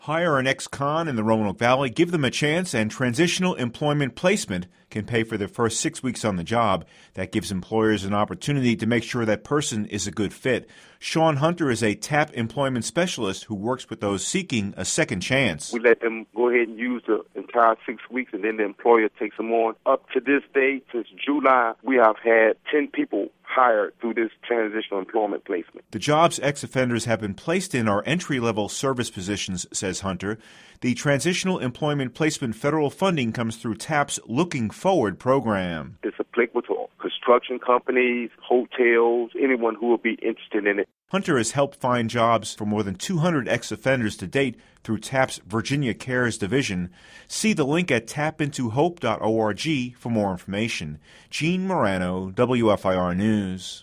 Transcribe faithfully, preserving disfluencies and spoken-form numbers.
Hire an ex-con in the Roanoke Valley, give them a chance, and Transitional Employment Placement can pay for their first six weeks on the job. That gives employers an opportunity to make sure that person is a good fit. Sean Hunter is a T A P employment specialist who works with those seeking a second chance. We let them go ahead and use the entire six weeks, and then the employer takes them on. Up to this day, since July, we have had ten people hired through this transitional employment placement. The jobs ex-offenders have been placed in are entry-level service positions, says Hunter. The Transitional Employment Placement federal funding comes through T A P's Looking Forward program. It's applicable to construction companies, hotels, anyone who would be interested in it. Hunter has helped find jobs for more than two hundred ex-offenders to date through T A P's Virginia Cares division. See the link at tap into hope dot org for more information. Gene Morano, W F I R News.